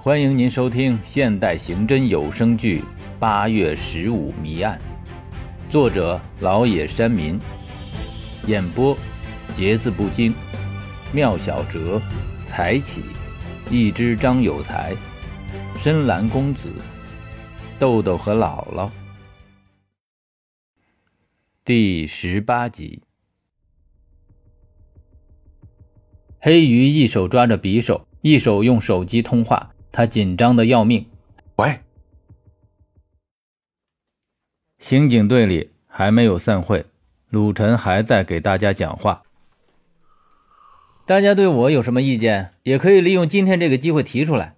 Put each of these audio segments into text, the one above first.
欢迎您收听现代刑侦有声剧《8月15谜案》，作者老野山民，演播节字不惊、妙小哲、才起、一只张有才、深蓝公子、豆豆和姥姥。第18集。黑鱼一手抓着匕首，一手用手机通话，他紧张得要命。 喂， 刑警队里还没有散会，鲁晨还在给大家讲话。大家对我有什么意见，也可以利用今天这个机会提出来。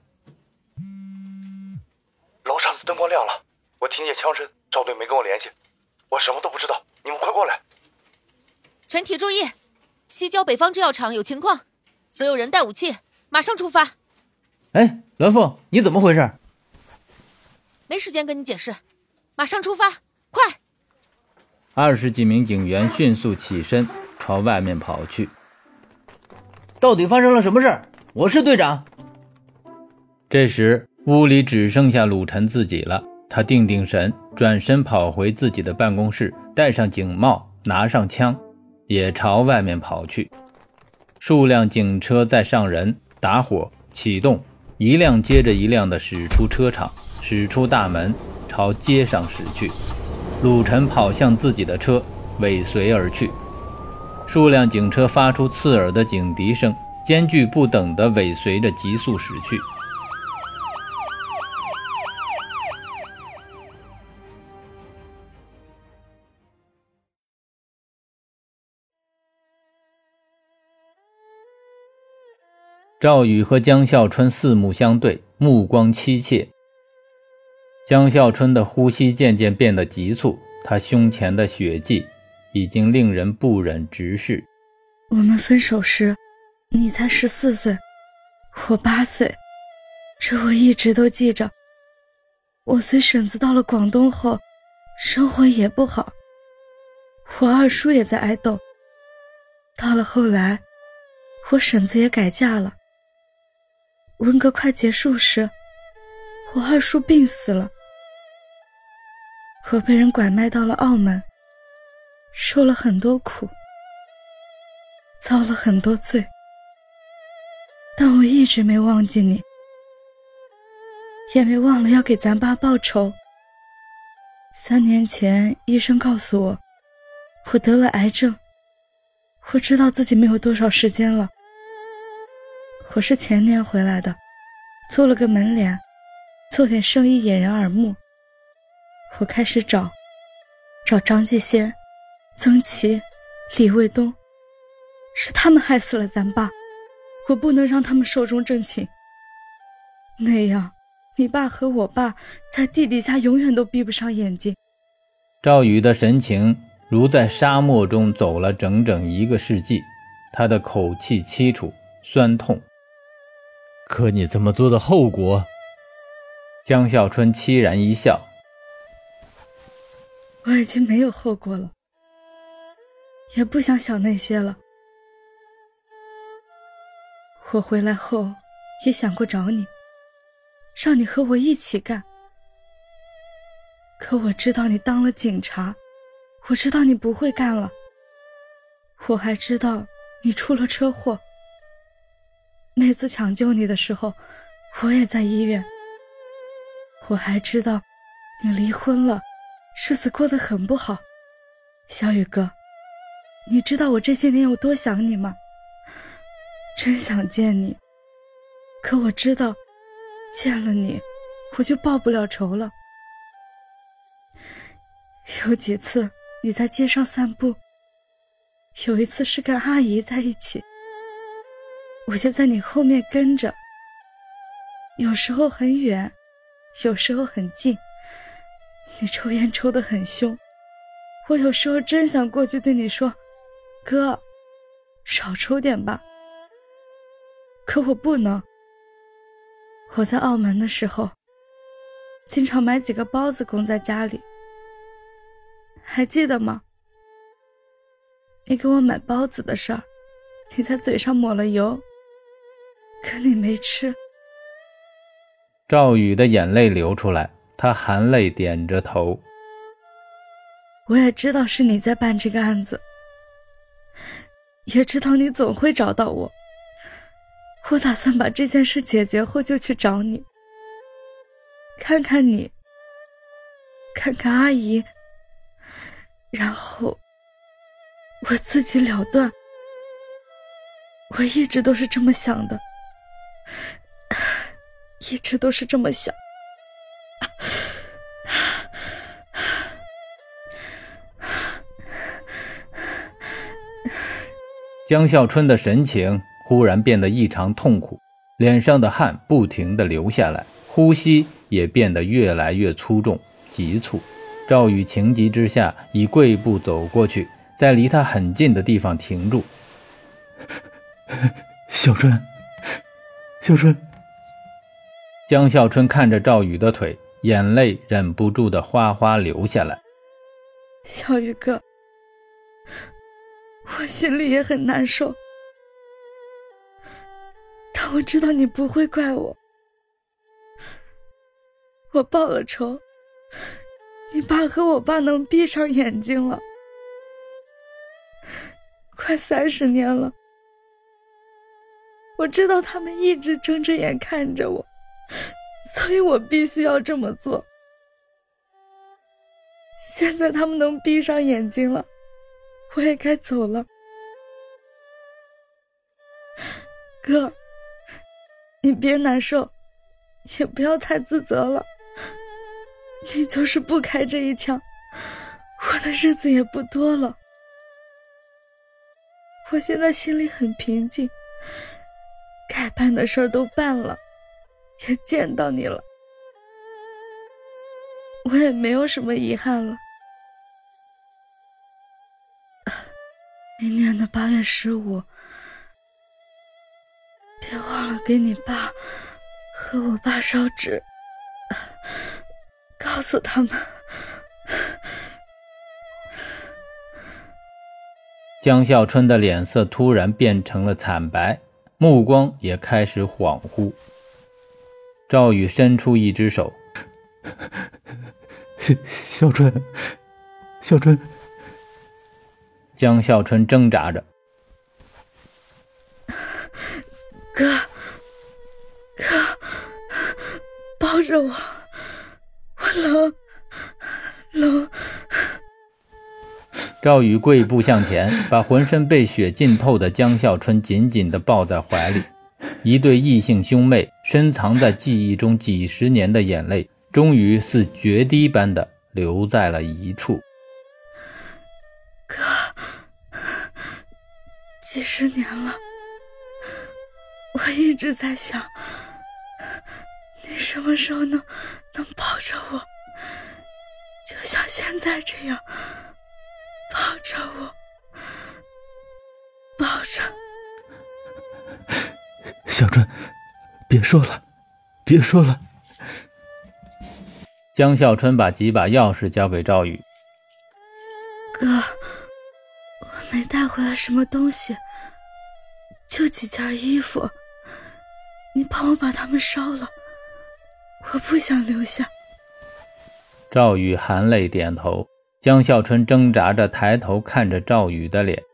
楼上的灯光亮了，我听见枪声，赵队没跟我联系，我什么都不知道，你们快过来。 全体注意，西郊北方制药厂有情况，所有人带武器，马上出发。 哎，栾凤，你怎么回事？ 没时间跟你解释，马上出发，快 ！20几名警员迅速起身，朝外面跑去。到底发生了什么事？我是队长。这时屋里只剩下鲁晨自己了，他定定神，转身跑回自己的办公室，戴上警帽，拿上枪，也朝外面跑去。数辆警车在上人，打火，启动，一辆接着一辆地驶出车场，驶出大门，朝街上驶去。鲁晨跑向自己的车，尾随而去。数辆警车发出刺耳的警笛声，间距不等地尾随着急速驶去。赵宇和江孝春四目相对，目光凄切。江孝春的呼吸渐渐变得急促，他胸前的血迹已经令人不忍直视。 我们分手时，你才14岁，我8岁，这我一直都记着。我随婶子到了广东后，生活也不好，我二叔也在挨斗。到了后来，我婶子也改嫁了。文革快结束时，我二叔病死了，我被人拐卖到了澳门，受了很多苦，遭了很多罪，但我一直没忘记你，也没忘了要给咱爸报仇。3年前医生告诉我，我得了癌症，我知道自己没有多少时间了。我是前年回来的，做了个门脸，做点生意掩人耳目。我开始找张继先、曾琦、李卫东，是他们害死了咱爸，我不能让他们寿终正寝，那样你爸和我爸在地底下永远都闭不上眼睛。 赵宇的神情如在沙漠中走了整整1个世纪，他的口气凄楚酸痛。可你这么做的后果？江孝春凄然一笑。 我已经没有后果了，也不想想那些了。我回来后也想过找你，让你和我一起干。可我知道你当了警察，我知道你不会干了。我还知道你出了车祸，那次抢救你的时候，我也在医院。我还知道你离婚了，日子过得很不好。小宇哥，你知道我这些年有多想你吗？真想见你，可我知道见了你我就报不了仇了。有几次你在街上散步，有一次是跟阿姨在一起，我就在你后面跟着，有时候很远，有时候很近。你抽烟抽得很凶，我有时候真想过去对你说，哥，少抽点吧。可我不能。我在澳门的时候，经常买几个包子供在家里，还记得吗？你给我买包子的事儿，你在嘴上抹了油，可你没吃。 赵宇的眼泪流出来，他含泪点着头。 我也知道是你在办这个案子，也知道你总会找到我。我打算把这件事解决后就去找你，看看你，看看阿姨，然后我自己了断。我一直都是这么想的，一直都是这么想。 江笑春的神情忽然变得异常痛苦，脸上的汗不停地流下来，呼吸也变得越来越粗重急促。赵宇情急之下以跪步走过去，在离他很近的地方停住。 小春，小春。 江笑春看着赵宇的腿，眼泪忍不住的哗哗流下来。 小宇哥，我心里也很难受，但我知道你不会怪我。我报了仇，你爸和我爸能闭上眼睛了，快30年了。我知道他们一直睁着眼看着我，所以我必须要这么做。现在他们能闭上眼睛了，我也该走了。哥，你别难受，也不要太自责了。你就是不开这一枪，我的日子也不多了。我现在心里很平静，该办的事儿都办了，也见到你了，我也没有什么遗憾了。明年的8月15，别忘了给你爸和我爸烧纸，告诉他们。 江笑春的脸色突然变成了惨白，目光也开始恍惚。赵宇伸出一只手， 小春，小春。 江笑春挣扎着， 哥，抱着我，我冷。 赵宇跪步向前，把浑身被血浸透的江笑春紧紧地抱在怀里。一对异性兄妹深藏在记忆中几十年的眼泪，终于似决堤般的流在了一处。 哥，几十年了，我一直在想，你什么时候能抱着我，就像现在这样抱着我，抱着。 小春，别说了，别说了。 江笑春把几把钥匙交给赵宇。 哥，我没带回来什么东西，就几件衣服，你帮我把它们烧了，我不想留下。 赵宇含泪点头。江笑春挣扎着抬头看着赵宇的脸。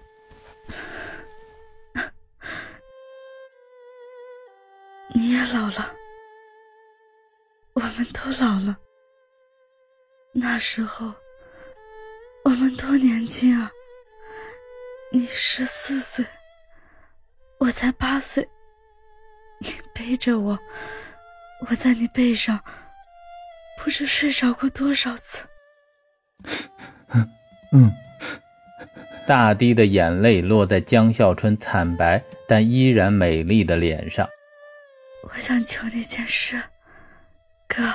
你也老了，我们都老了。那时候我们多年轻啊，你14岁，我才8岁，你背着我，我在你背上不知睡着过多少次。 大滴的眼泪落在江笑春惨白但依然美丽的脸上。 我想求你件事，哥。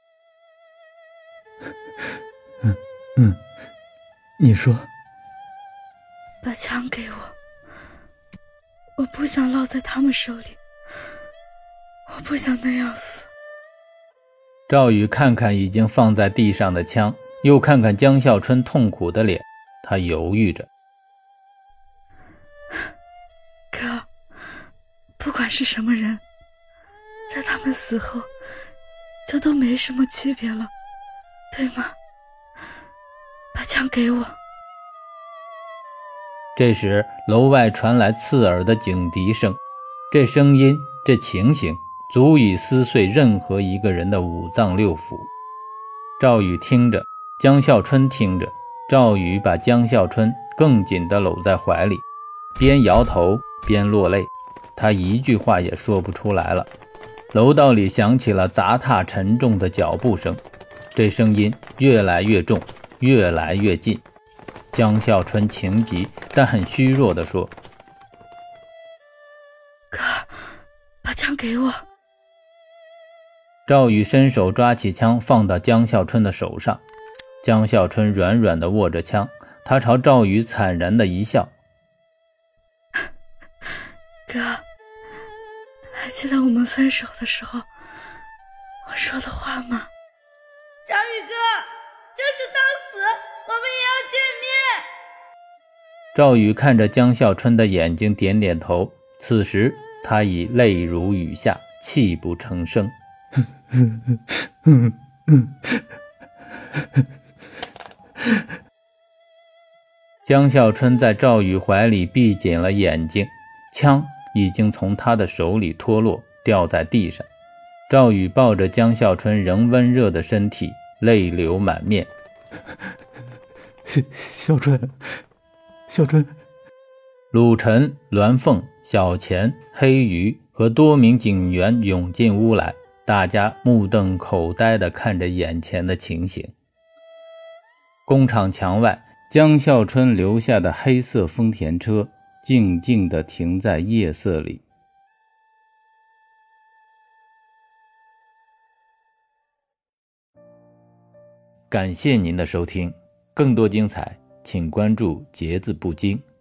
你说。 把枪给我，我不想落在他们手里，我不想那样死。 赵宇看看已经放在地上的枪，又看看江笑春痛苦的脸，他犹豫着。 哥，不管是什么人， 在他们死后就都没什么区别了，对吗？把枪给我。 这时楼外传来刺耳的警笛声，这声音，这情形足以撕碎任何一个人的五脏六腑。赵宇听着，江孝春听着，赵宇把江孝春更紧地搂在怀里，边摇头边落泪，他一句话也说不出来了。楼道里响起了杂沓沉重的脚步声，这声音越来越重，越来越近。江孝春情急但很虚弱地说： 哥，把枪给我。 赵宇伸手抓起枪放到江孝春的手上，江孝春软软地握着枪，他朝赵宇惨然的一笑： 哥，还记得我们分手的时候我说的话吗？ 小宇哥，就是到死我们也要见面。 赵宇看着江孝春的眼睛点点头，此时他已泪如雨下，泣不成声。江孝春在赵宇怀里闭紧了眼睛，枪已经从他的手里脱落，掉在地上。赵宇抱着江孝春仍温热的身体，泪流满面。 孝春，孝春。 鲁晨、栾凤、小钱、黑鱼和多名警员涌进屋来，大家目瞪口呆地看着眼前的情形。工厂墙外，江孝春留下的黑色丰田车静静地停在夜色里。感谢您的收听，更多精彩请关注节字不惊。